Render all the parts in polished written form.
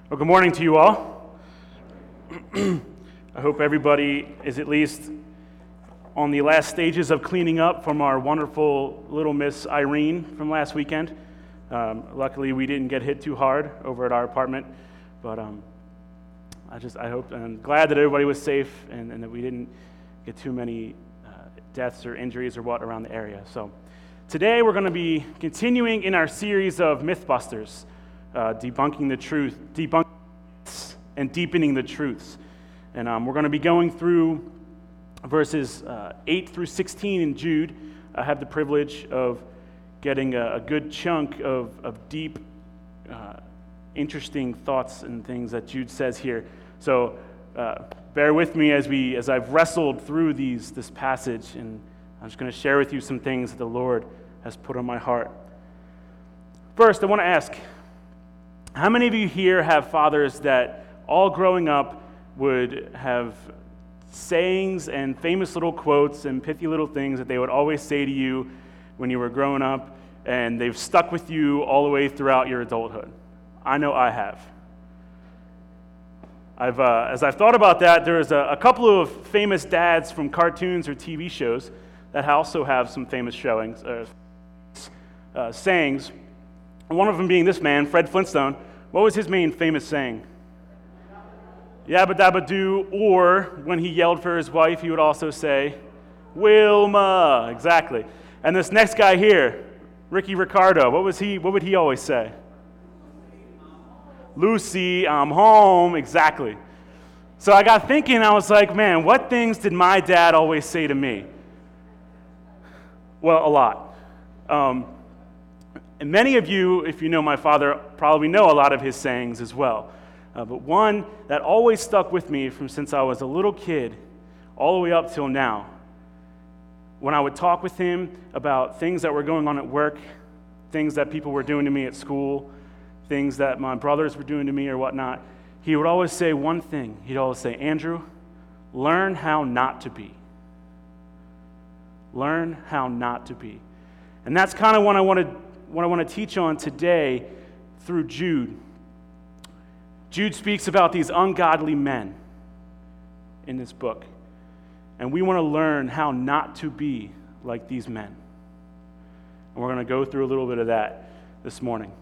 Well, good morning to you all. I hope everybody is at least on the last stages of cleaning up from our wonderful little Miss Irene from last weekend. Luckily, we didn't get hit too hard over at our apartment, but I hope and glad that everybody was safe and that we didn't get too many deaths or injuries or what around the area. So today we're going to be continuing in our series of Mythbusters. Debunking the truth, and deepening the truths. And we're going to be going through verses 8 through 16 in Jude. I have the privilege of getting a good chunk of deep, interesting thoughts and things that Jude says here. So bear with me as I've wrestled through this passage, and I'm just going to share with you some things that the Lord has put on my heart. First, I want to ask, how many of you here have fathers that all growing up would have sayings and famous little quotes and pithy little things that they would always say to you when you were growing up, and they've stuck with you all the way throughout your adulthood? I know I have. As I've thought about that, there's a couple of famous dads from cartoons or TV shows that also have some famous sayings. One of them being this man, Fred Flintstone. What was his main famous saying? Yabba dabba doo, or when he yelled for his wife, he would also say, Wilma, exactly. And this next guy here, Ricky Ricardo, what would he always say? Lucy, I'm home, exactly. So I got thinking, I was like, man, what things did my dad always say to me? Well, a lot. And many of you, if you know my father, probably know a lot of his sayings as well. But one that always stuck with me from since I was a little kid all the way up till now, when I would talk with him about things that were going on at work, things that people were doing to me at school, things that my brothers were doing to me or whatnot, he would always say one thing. He'd always say, Andrew, learn how not to be. Learn how not to be. And that's kind of what I want to teach on today through Jude. Jude speaks about these ungodly men in this book. And we want to learn how not to be like these men. And we're going to go through a little bit of that this morning.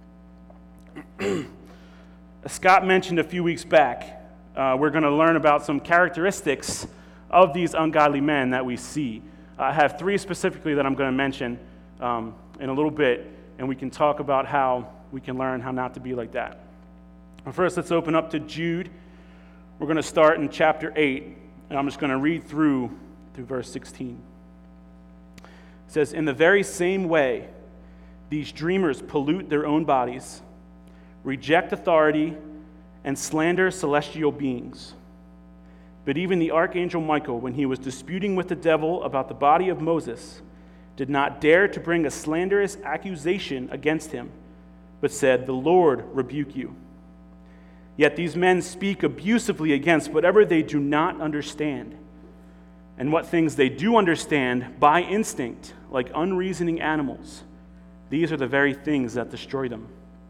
As Scott mentioned a few weeks back, we're going to learn about some characteristics of these ungodly men that we see. I have three specifically that I'm going to mention in a little bit, and we can talk about how we can learn how not to be like that. But first, let's open up to Jude. We're going to start in chapter 8, and I'm just going to read through verse 16. It says, In the very same way, these dreamers pollute their own bodies, reject authority, and slander celestial beings. But even the archangel Michael, when he was disputing with the devil about the body of Moses, did not dare to bring a slanderous accusation against him, but said, The Lord rebuke you. Yet these men speak abusively against whatever they do not understand, and what things they do understand by instinct, like unreasoning animals. These are the very things that destroy them.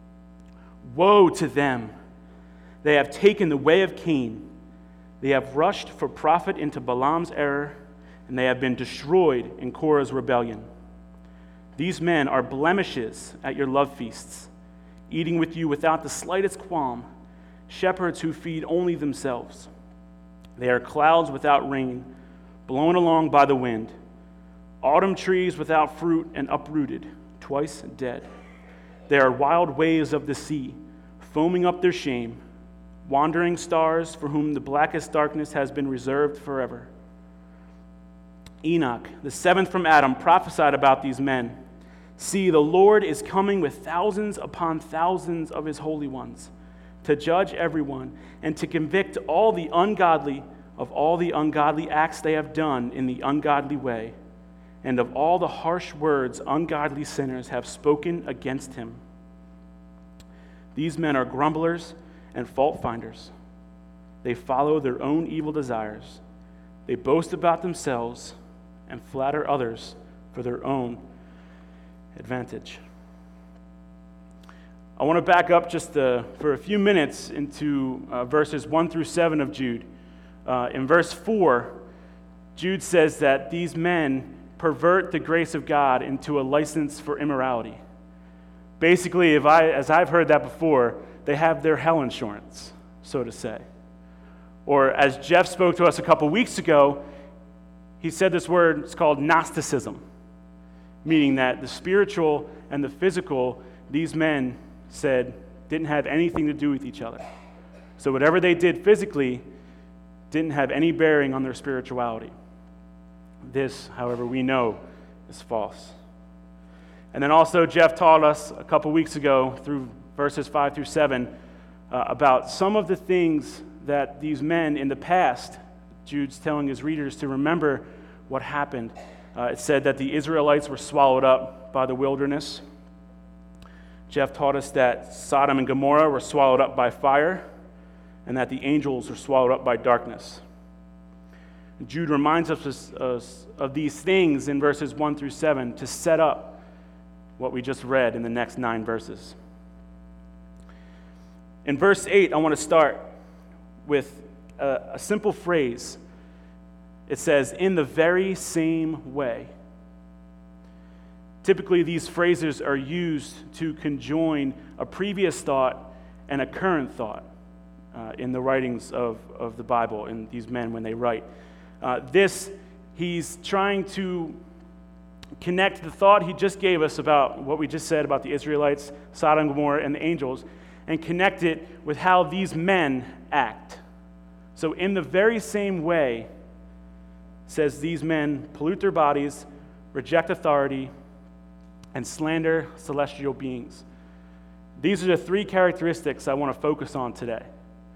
Woe to them! They have taken the way of Cain. They have rushed for profit into Balaam's error, and they have been destroyed in Korah's rebellion. These men are blemishes at your love feasts, eating with you without the slightest qualm, shepherds who feed only themselves. They are clouds without rain, blown along by the wind, autumn trees without fruit and uprooted, twice dead. They are wild waves of the sea, foaming up their shame, wandering stars for whom the blackest darkness has been reserved forever. Enoch, the seventh from Adam, prophesied about these men. See, the Lord is coming with thousands upon thousands of his holy ones, to judge everyone and to convict all the ungodly of all the ungodly acts they have done in the ungodly way, and of all the harsh words ungodly sinners have spoken against him. These men are grumblers and fault finders. They follow their own evil desires. They boast about themselves and flatter others for their own advantage. I want to back up just for a few minutes into verses 1 through 7 of Jude. In verse 4, Jude says that these men pervert the grace of God into a license for immorality. Basically, as I've heard that before, they have their hell insurance, so to say. Or as Jeff spoke to us a couple weeks ago, he said this word, it's called Gnosticism, meaning that the spiritual and the physical, these men said, didn't have anything to do with each other. So whatever they did physically didn't have any bearing on their spirituality. This, however, we know is false. And then also Jeff taught us a couple weeks ago through verses 5 through 7 about some of the things that these men in the past, Jude's telling his readers to remember what happened. It said that the Israelites were swallowed up by the wilderness. Jeff taught us that Sodom and Gomorrah were swallowed up by fire, and that the angels were swallowed up by darkness. Jude reminds us of these things in verses 1 through 7 to set up what we just read in the next 9 verses. In verse 8, I want to start with a simple phrase. It says, "in the very same way." Typically, these phrases are used to conjoin a previous thought and a current thought in the writings of the Bible, and these men when they write. He's trying to connect the thought he just gave us about what we just said about the Israelites, Sodom and Gomorrah, and the angels, and connect it with how these men act. So in the very same way, says these men pollute their bodies, reject authority, and slander celestial beings. These are the 3 characteristics I want to focus on today.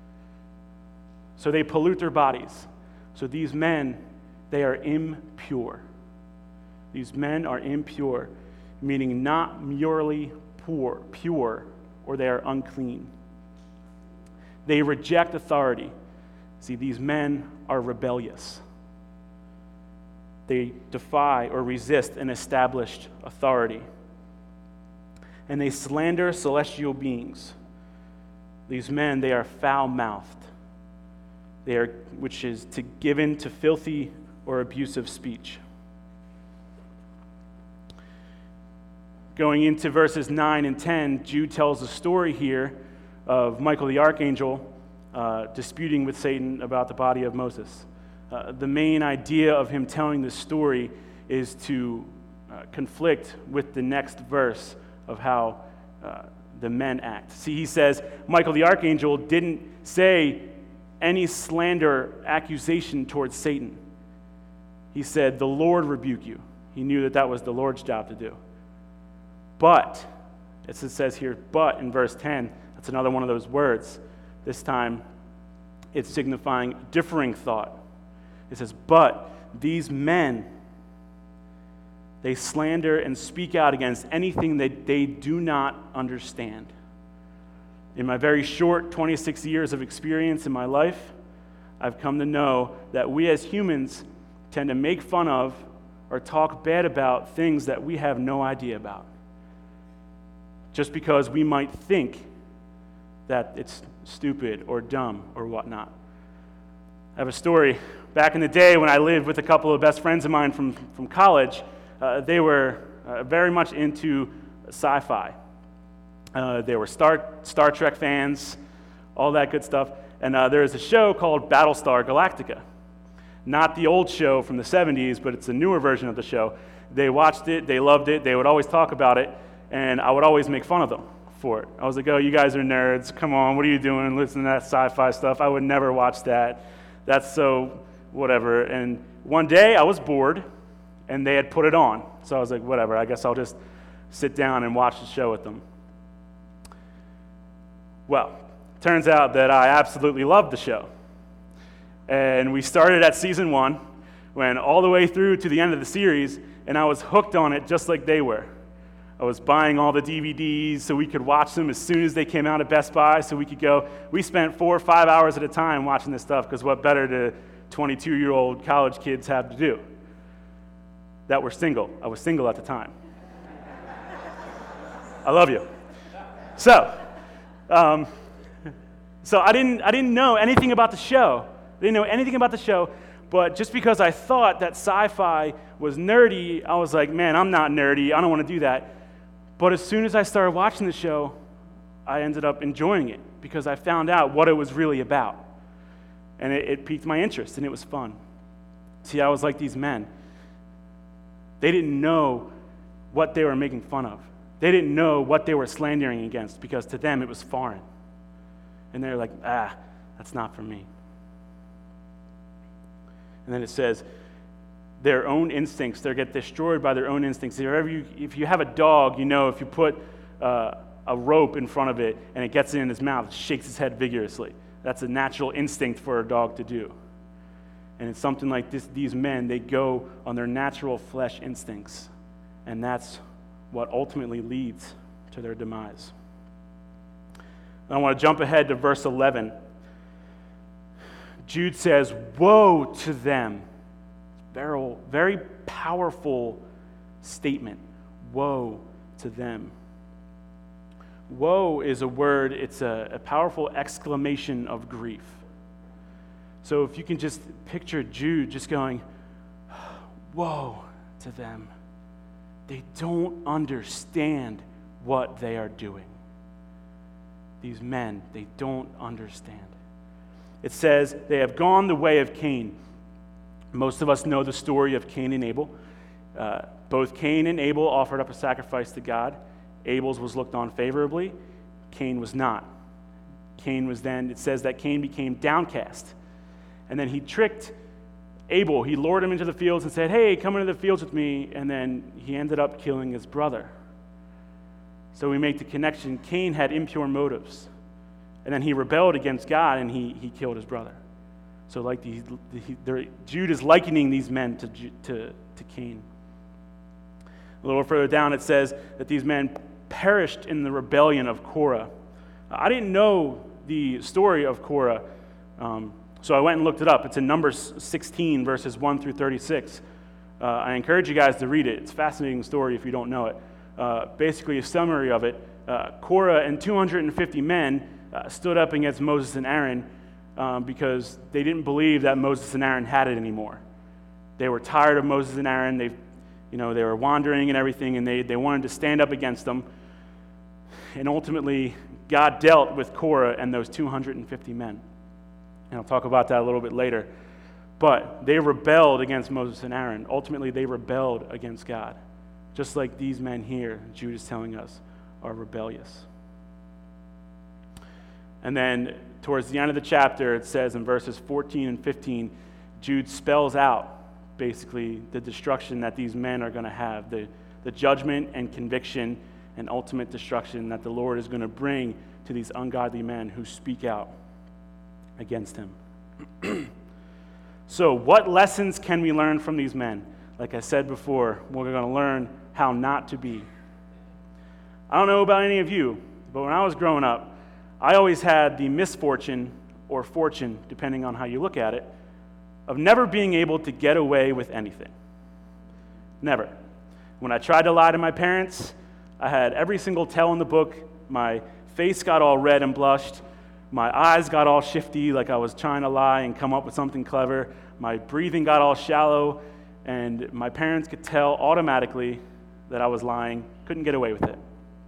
So they pollute their bodies. So these men, they are impure. These men are impure, meaning not merely pure, or they are unclean. They reject authority. See, these men are rebellious. They defy or resist an established authority. And they slander celestial beings. These men, they are foul-mouthed. Which is to give in to filthy or abusive speech. Going into verses 9 and 10, Jude tells a story here of Michael the archangel disputing with Satan about the body of Moses. The main idea of him telling this story is to conflict with the next verse of how the men act. See, he says, Michael the archangel didn't say any slander accusation towards Satan. He said, "The Lord rebuke you." He knew that was the Lord's job to do. But, as it says here, but in verse 10, that's another one of those words. This time, it's signifying differing thought. It says, "But these men, they slander and speak out against anything that they do not understand." In my very short 26 years of experience in my life, I've come to know that we as humans tend to make fun of or talk bad about things that we have no idea about, just because we might think that it's stupid or dumb or whatnot. I have a story. Back in the day when I lived with a couple of best friends of mine from college, they were very much into sci-fi. They were Star Trek fans, all that good stuff. And there is a show called Battlestar Galactica. Not the old show from the 70s, but it's a newer version of the show. They watched it, they loved it, they would always talk about it, and I would always make fun of them for it. I was like, "Oh, you guys are nerds, come on, what are you doing, listening to that sci-fi stuff? I would never watch that. That's so whatever." And one day I was bored, and they had put it on. So I was like, whatever, I guess I'll just sit down and watch the show with them. Well, turns out that I absolutely loved the show. And we started at season 1, went all the way through to the end of the series, and I was hooked on it just like they were. I was buying all the DVDs so we could watch them as soon as they came out at Best Buy so we could go. We spent 4 or 5 hours at a time watching this stuff, because what better do 22-year-old college kids have to do? That were single. I was single at the time. I love you. So, so I didn't know anything about the show. I didn't know anything about the show, but just because I thought that sci-fi was nerdy, I was like, man, I'm not nerdy. I don't want to do that. But as soon as I started watching the show, I ended up enjoying it because I found out what it was really about. And it piqued my interest, and it was fun. See, I was like these men. They didn't know what they were making fun of. They didn't know what they were slandering against because to them it was foreign. And they're like, that's not for me. And then it says, their own instincts, they get destroyed by their own instincts. If you have a dog, you know if you put a rope in front of it and it gets in his mouth, it shakes its head vigorously. That's a natural instinct for a dog to do. And it's something like this. These men, they go on their natural flesh instincts. And that's what ultimately leads to their demise. I want to jump ahead to verse 11. Jude says, woe to them. Very, very powerful statement. Woe to them. Woe is a word, it's a powerful exclamation of grief. So if you can just picture Jude just going, woe to them. They don't understand what they are doing. These men, they don't understand. It says they have gone the way of Cain. Most of us know the story of Cain and Abel. Both Cain and Abel offered up a sacrifice to God. Abel's was looked on favorably. Cain was not. It says that Cain became downcast. And then he tricked Abel. He lured him into the fields and said, hey, come into the fields with me. And then he ended up killing his brother. So we make the connection. Cain had impure motives. And then he rebelled against God and he killed his brother. So like Jude is likening these men to Cain. A little further down it says that these men perished in the rebellion of Korah. I didn't know the story of Korah, so I went and looked it up. It's in Numbers 16, verses 1 through 36. I encourage you guys to read it. It's a fascinating story if you don't know it. Basically, a summary of it, Korah and 250 men stood up against Moses and Aaron because they didn't believe that Moses and Aaron had it anymore. They were tired of Moses and Aaron. They were wandering and everything, and they wanted to stand up against them. And ultimately, God dealt with Korah and those 250 men. And I'll talk about that a little bit later. But they rebelled against Moses and Aaron. Ultimately, they rebelled against God. Just like these men here, Jude is telling us, are rebellious. And then towards the end of the chapter, it says in verses 14 and 15, Jude spells out basically the destruction that these men are going to have, the judgment and conviction and ultimate destruction that the Lord is going to bring to these ungodly men who speak out against him. So what lessons can we learn from these men? Like I said before, we're going to learn how not to be. I don't know about any of you, but when I was growing up, I always had the misfortune or fortune, depending on how you look at it, of never being able to get away with anything. Never. When I tried to lie to my parents, I had every single tell in the book. My face got all red and blushed. My eyes got all shifty, like I was trying to lie and come up with something clever. My breathing got all shallow, and my parents could tell automatically that I was lying, couldn't get away with it.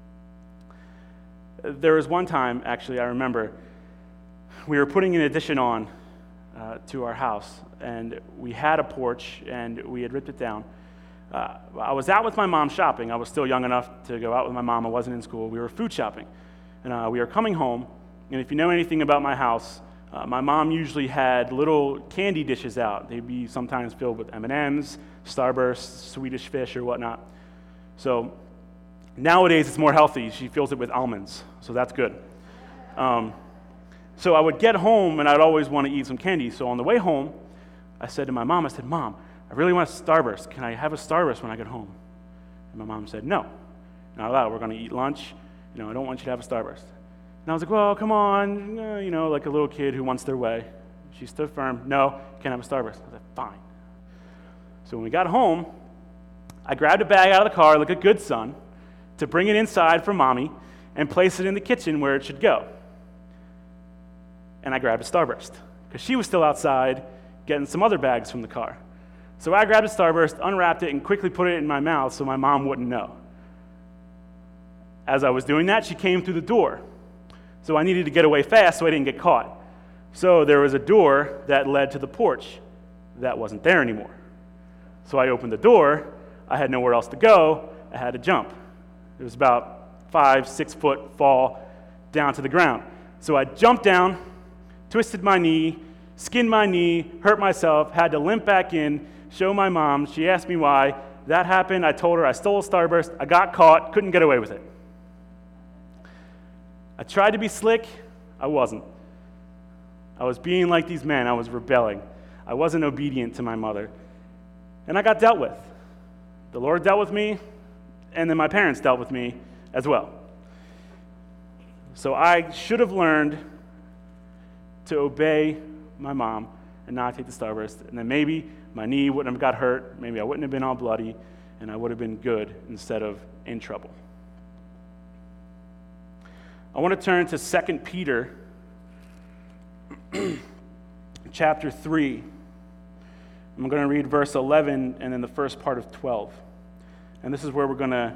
There was one time, actually, I remember, we were putting an addition on to our house, and we had a porch, and we had ripped it down. I was out with my mom shopping. I was still young enough to go out with my mom. I wasn't in school. We were food shopping, and we were coming home, and if you know anything about my house, my mom usually had little candy dishes out. They'd be sometimes filled with M&Ms, Starburst, Swedish Fish, or whatnot. So nowadays it's more healthy. She fills it with almonds, so that's good. So I would get home, and I'd always want to eat some candy. So on the way home, I said to my mom, Mom, I really want a Starburst. Can I have a Starburst when I get home? And my mom said, no, not allowed. We're going to eat lunch. I don't want you to have a Starburst. And I was like, well, come on, like a little kid who wants their way. She stood firm. No, you can't have a Starburst. I was like, fine. So when we got home, I grabbed a bag out of the car like a good son to bring it inside for Mommy, and place it in the kitchen where it should go. And I grabbed a Starburst because she was still outside getting some other bags from the car. So I grabbed a Starburst, unwrapped it, and quickly put it in my mouth so my mom wouldn't know. As I was doing that, she came through the door. So I needed to get away fast so I didn't get caught. So there was a door that led to the porch that wasn't there anymore. So I opened the door. I had nowhere else to go. I had to jump. It was about 5-6 foot fall down to the ground. So I jumped down, twisted my knee, skinned my knee, hurt myself, had to limp back in, show my mom. She asked me why. That happened. I told her I stole a Starburst. I got caught, couldn't get away with it. I tried to be slick. I wasn't. I was being like these men. I was rebelling. I wasn't obedient to my mother. And I got dealt with. The Lord dealt with me, and then my parents dealt with me as well. So I should have learned to obey my mom and not take the Starburst, and then maybe my knee wouldn't have got hurt, maybe I wouldn't have been all bloody, and I would have been good instead of in trouble. I want to turn to 2 Peter chapter 3. I'm going to read verse 11 and then the first part of 12. And this is where we're going to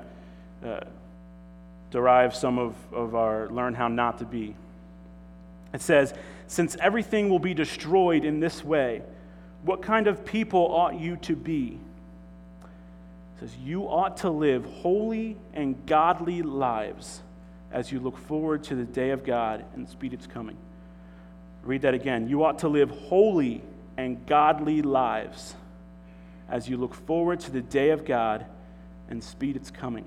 derive some of our learn how not to be. It says, "Since everything will be destroyed in this way, what kind of people ought you to be?" It says, "You ought to live holy and godly lives as you look forward to the day of God and speed its coming." Read that again. "You ought to live holy and godly lives as you look forward to the day of God and speed its coming."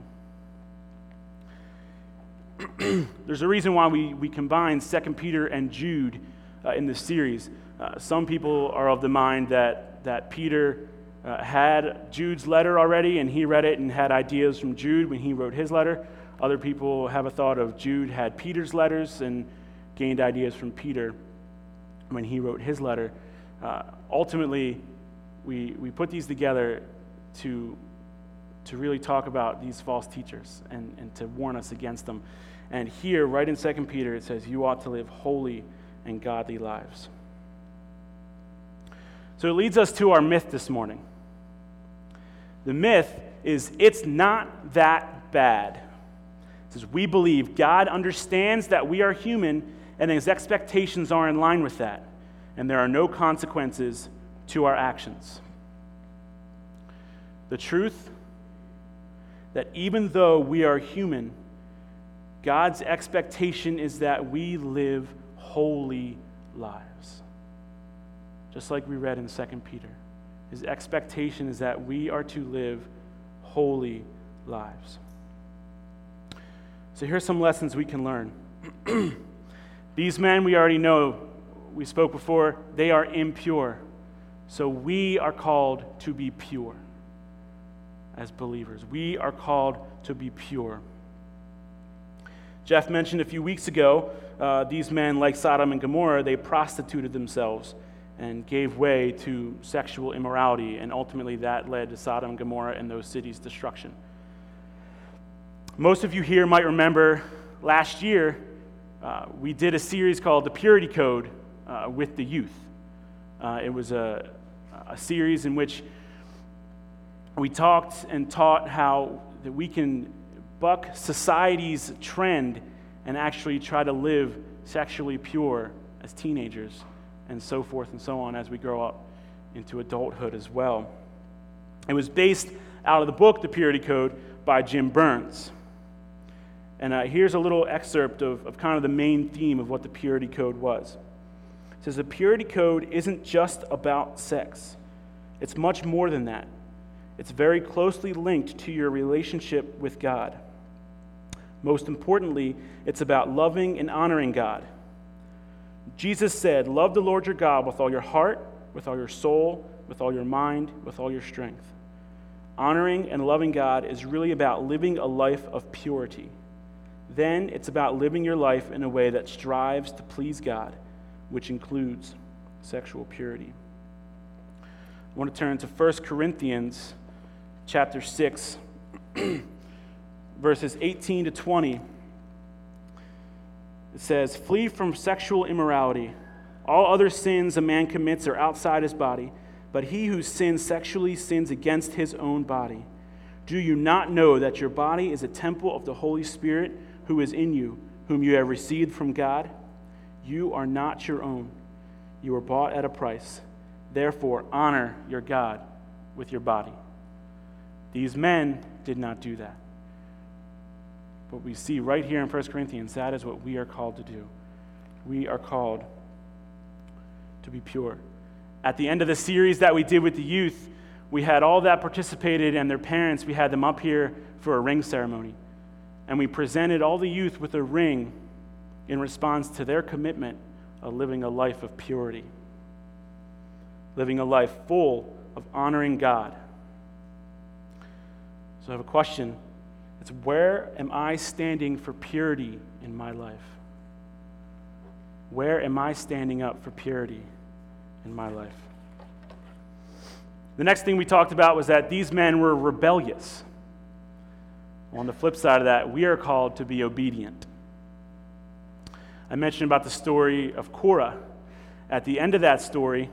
There's a reason why we combine 2 Peter and Jude in this series. Some people are of the mind that Peter had Jude's letter already, and he read it and had ideas from Jude when he wrote his letter. Other people have a thought of Jude had Peter's letters and gained ideas from Peter when he wrote his letter. Ultimately, we put these together to really talk about these false teachers and to warn us against them. And here, right in 2 Peter, it says, "You ought to live holy and godly lives." So it leads us to our myth this morning. The myth is, it's not that bad. It says, we believe God understands that we are human and his expectations are in line with that, and there are no consequences to our actions. The truth that even though we are human, God's expectation is that we live holy lives. Just like we read in 2 Peter. His expectation is that we are to live holy lives. So here's some lessons we can learn. These men we already know, we spoke before, they are impure. So we are called to be pure as believers. We are called to be pure. Jeff mentioned a few weeks ago, these men, like Sodom and Gomorrah, they prostituted themselves and gave way to sexual immorality, and ultimately that led to Sodom and Gomorrah and those cities' destruction. Most of you here might remember last year, we did a series called The Purity Code with the youth. It was a series in which we talked and taught how that we can buck society's trend and actually try to live sexually pure as teenagers, and so forth and so on as we grow up into adulthood as well. It was based out of the book, The Purity Code, by Jim Burns. And here's a little excerpt of kind of the main theme of what the Purity Code was. It says, the Purity Code isn't just about sex. It's much more than that. It's very closely linked to your relationship with God. Most importantly, it's about loving and honoring God. Jesus said, love the Lord your God with all your heart, with all your soul, with all your mind, with all your strength. Honoring and loving God is really about living a life of purity. Then it's about living your life in a way that strives to please God, which includes sexual purity. I want to turn to 1 Corinthians chapter 6, verses 18 to 20. It says, "Flee from sexual immorality. All other sins a man commits are outside his body, but he who sins sexually sins against his own body. Do you not know that your body is a temple of the Holy Spirit who is in you, whom you have received from God? You are not your own. You were bought at a price. Therefore, honor your God with your body." These men did not do that. But we see right here in 1 Corinthians, that is what we are called to do. We are called to be pure. At the end of the series that we did with the youth, we had all that participated and their parents, we had them up here for a ring ceremony. And we presented all the youth with a ring in response to their commitment of living a life of purity, living a life full of honoring God. So I have a question. It's, where am I standing for purity in my life? Where am I standing up for purity in my life? The next thing we talked about was that these men were rebellious. On the flip side of that, we are called to be obedient. I mentioned about the story of Korah. At the end of that story,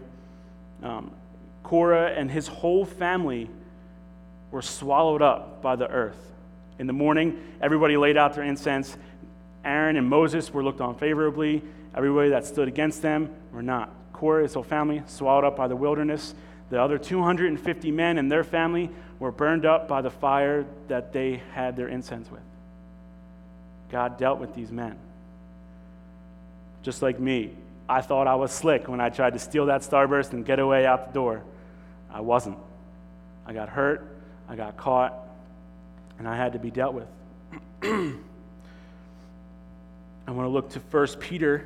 Korah and his whole family were swallowed up by the earth. In the morning, everybody laid out their incense. Aaron and Moses were looked on favorably. Everybody that stood against them were not. Korah, his whole family, swallowed up by the wilderness. The other 250 men and their family were burned up by the fire that they had their incense with. God dealt with these men. Just like me, I thought I was slick when I tried to steal that Starburst and get away out the door. I wasn't. I got hurt, I got caught, and I had to be dealt with. I want to look to 1 Peter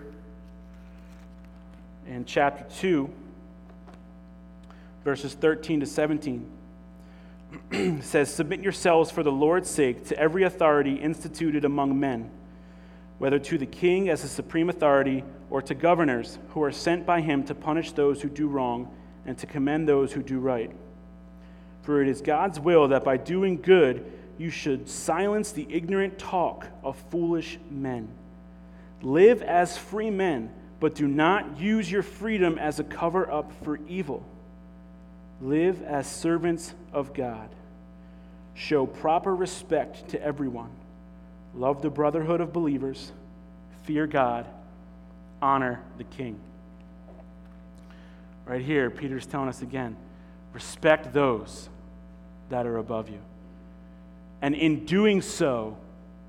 in chapter 2, verses 13 to 17. It says, "Submit yourselves for the Lord's sake to every authority instituted among men, whether to the king as the supreme authority or to governors who are sent by him to punish those who do wrong and to commend those who do right. For it is God's will that by doing good you should silence the ignorant talk of foolish men. Live as free men, but do not use your freedom as a cover-up for evil. Live as servants of God. Show proper respect to everyone. Love the brotherhood of believers. Fear God. Honor the king." Right here, Peter's telling us again, respect those that are above you. And in doing so,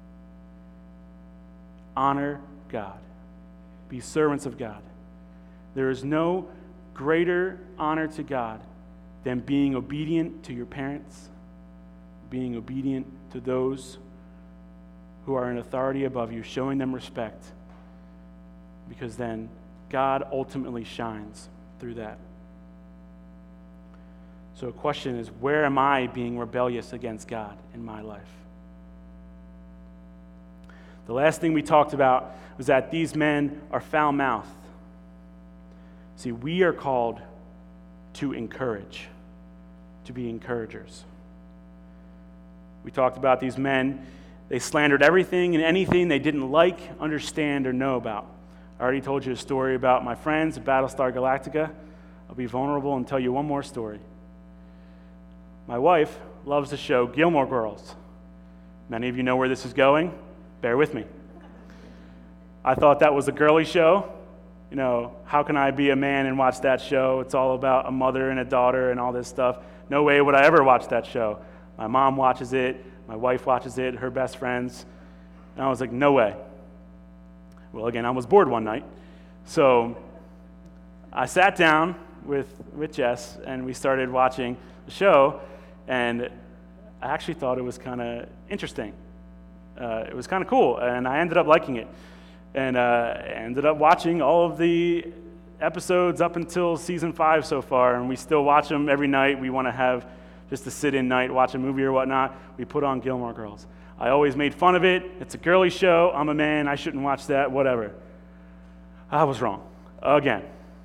honor God. Be servants of God. There is no greater honor to God than being obedient to your parents, being obedient to those who are in authority above you, showing them respect, because then God ultimately shines through that. So the question is, where am I being rebellious against God in my life? The last thing we talked about was that these men are foul-mouthed. See, we are called to encourage, to be encouragers. We talked about these men. They slandered everything and anything they didn't like, understand, or know about. I already told you a story about my friends at Battlestar Galactica. I'll be vulnerable and tell you one more story. My wife loves the show Gilmore Girls. Many of you know where this is going. Bear with me. I thought that was a girly show. You know, how can I be a man and watch that show? It's all about a mother and a daughter and all this stuff. No way would I ever watch that show. My mom watches it. My wife watches it, her best friends. And I was like, no way. Well, again, I was bored one night. So I sat down with Jess, and we started watching the show, and I actually thought it was kind of interesting. It was kind of cool, and I ended up liking it. And I ended up watching all of the episodes up until season 5 so far, and we still watch them every night. We want to have just a sit-in night, watch a movie or whatnot. We put on Gilmore Girls. I always made fun of it. It's a girly show. I'm a man. I shouldn't watch that, whatever. I was wrong. Again.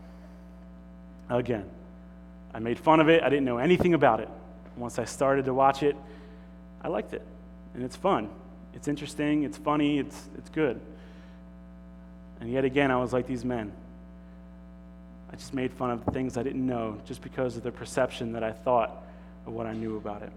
I made fun of it. I didn't know anything about it. Once I started to watch it, I liked it. And it's fun. It's interesting. It's funny. It's good. And yet again, I was like these men. I just made fun of things I didn't know just because of the perception that I thought of what I knew about it.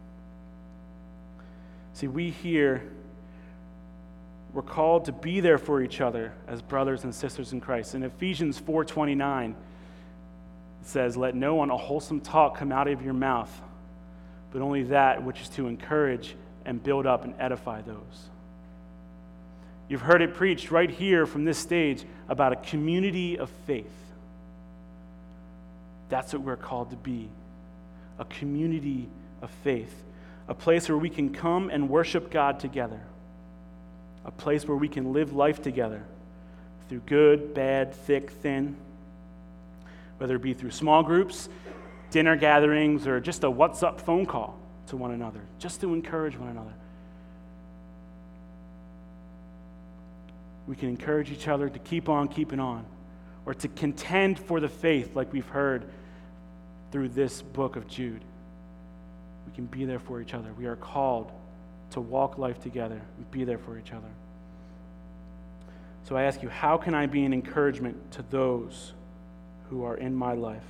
See, we here, we're called to be there for each other as brothers and sisters in Christ. In Ephesians 4:29, it says, "Let no unwholesome talk come out of your mouth, but only that which is to encourage and build up and edify those." You've heard it preached right here from this stage about a community of faith. That's what we're called to be, a community of faith, a place where we can come and worship God together, a place where we can live life together through good, bad, thick, thin, whether it be through small groups, dinner gatherings, or just a what's up phone call to one another, just to encourage one another. We can encourage each other to keep on keeping on, or to contend for the faith like we've heard through this book of Jude. We can be there for each other. We are called to walk life together and be there for each other. So I ask you, how can I be an encouragement to those who are in my life?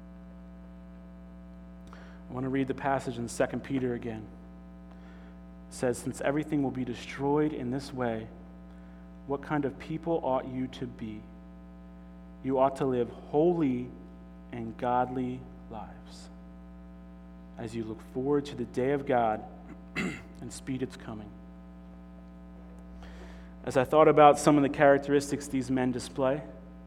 I want to read the passage in 2 Peter again. It says, "Since everything will be destroyed in this way, what kind of people ought you to be? You ought to live holy and godly lives as you look forward to the day of God and speed its coming." As I thought about some of the characteristics these men display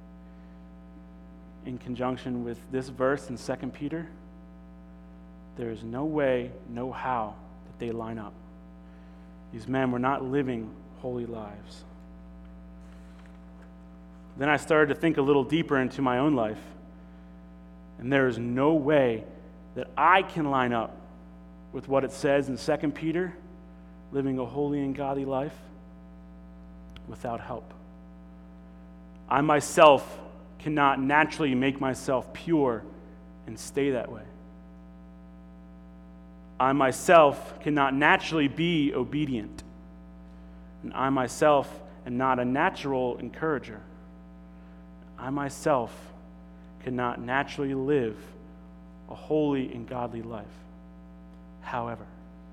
in conjunction with this verse in 2 Peter, there is no way, no how that they line up. These men were not living holy lives. Then I started to think a little deeper into my own life, and there is no way that I can line up with what it says in 2 Peter, living a holy and godly life, without help. I myself cannot naturally make myself pure and stay that way. I myself cannot naturally be obedient, and I myself am not a natural encourager. I myself cannot naturally live a holy and godly life. However,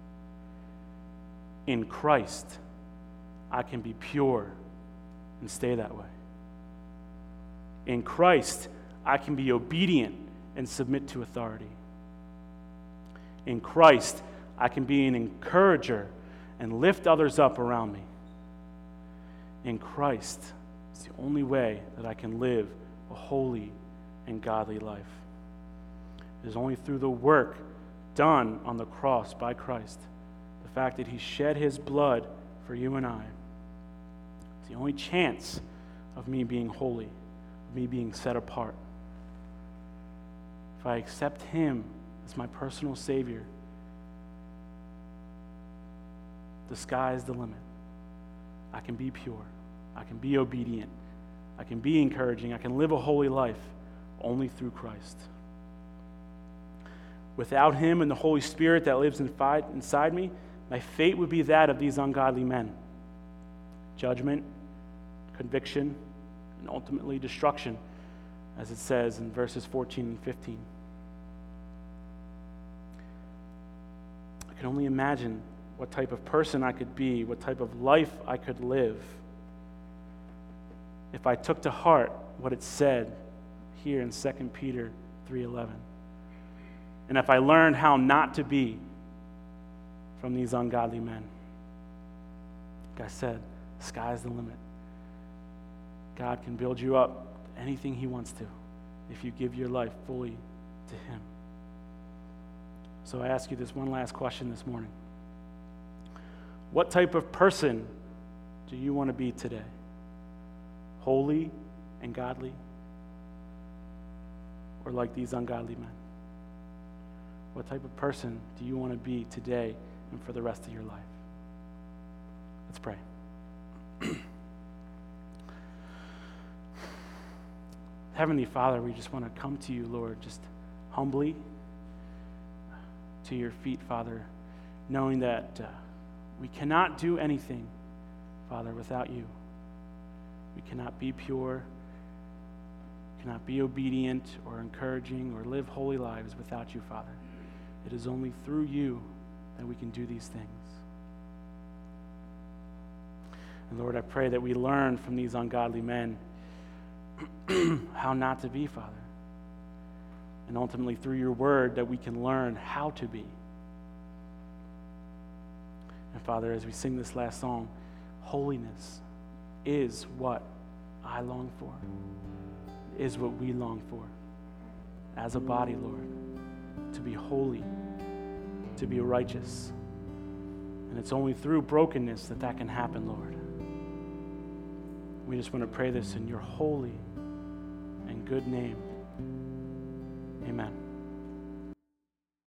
in Christ, I can be pure and stay that way. In Christ, I can be obedient and submit to authority. In Christ, I can be an encourager and lift others up around me. In Christ, it's the only way that I can live a holy and godly life. It is only through the work done on the cross by Christ, the fact that he shed his blood for you and I. It's the only chance of me being holy, of me being set apart. If I accept him as my personal Savior, the sky is the limit. I can be pure. I can be obedient. I can be encouraging. I can live a holy life only through Christ. Without him and the Holy Spirit that lives inside me, my fate would be that of these ungodly men. Judgment, conviction, and ultimately destruction, as it says in verses 14 and 15. I can only imagine what type of person I could be, what type of life I could live, if I took to heart what it said here in 2 Peter 3:11. And if I learned how not to be from these ungodly men. Like I said, the sky's the limit. God can build you up anything he wants to if you give your life fully to him. So I ask you this one last question this morning. What type of person do you want to be today? Holy and godly? Or like these ungodly men? What type of person do you want to be today and for the rest of your life? Let's pray. Heavenly Father, we just want to come to you, Lord, just humbly to your feet, Father, knowing that we cannot do anything, Father, without you. We cannot be pure, cannot be obedient or encouraging or live holy lives without you, Father. It is only through you that we can do these things. And Lord, I pray that we learn from these ungodly men how not to be, Father. And ultimately, through your word, that we can learn how to be. And Father, as we sing this last song, holiness is what I long for, is what we long for as a body, Lord, to be holy, to be righteous. And it's only through brokenness that that can happen, Lord. We just want to pray this in your holy and good name. Amen.